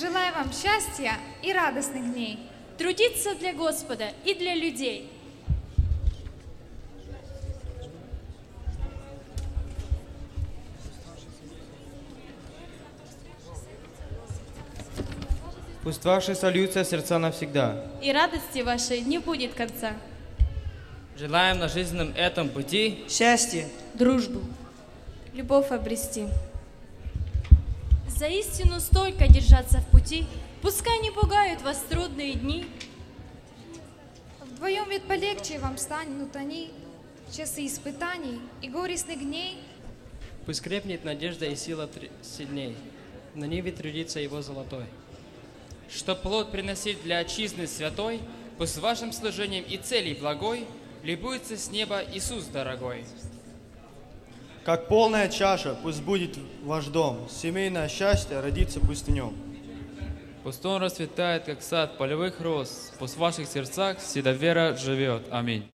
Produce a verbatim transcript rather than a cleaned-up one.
Желаю вам счастья и радостных дней. Трудиться для Господа и для людей. Пусть ваши сольются сердца навсегда. И радости вашей не будет конца. Желаем на жизненном этом пути счастье, дружбу, любовь обрести. За истину стойко держаться в пути, пускай не пугают вас трудные дни. Вдвоем ведь полегче вам станут они, часы испытаний и горестных дней. Пусть крепнет надежда и сила сильней, на ниве трудится его золотой. Чтоб плод приносить для отчизны святой, пусть вашим служением и целей благой любуется с неба Иисус дорогой. Как полная чаша, пусть будет ваш дом, семейное счастье родится пусть в нем. Пусть он расцветает, как сад полевых роз, пусть в ваших сердцах всегда вера живет. Аминь.